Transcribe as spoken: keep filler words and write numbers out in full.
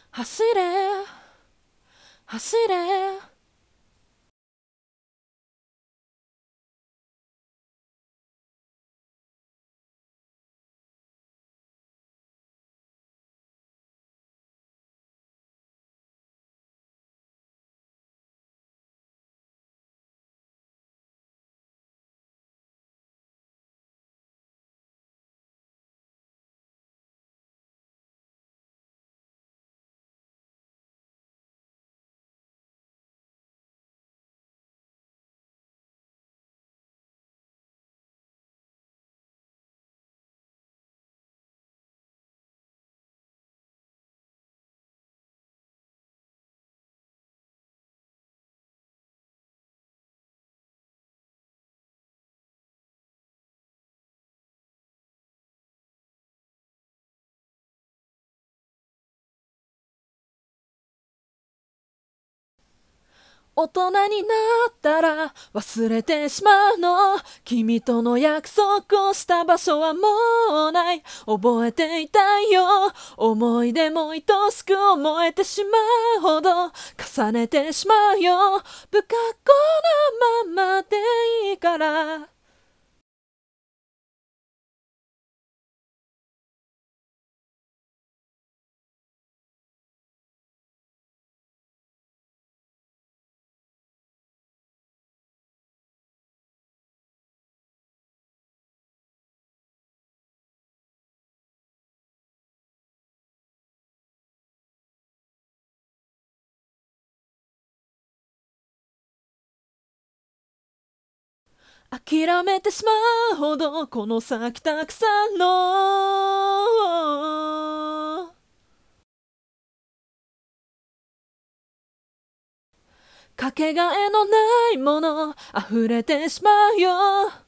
走れ走れ。大人になったら忘れてしまうの。君との約束をした場所はもうない。覚えていたいよ。思い出も愛しく思えてしまうほど重ねてしまうよ。不格好なままでいいから。諦めてしまうほどこの先たくさんのかけがえのないもの溢れてしまうよ。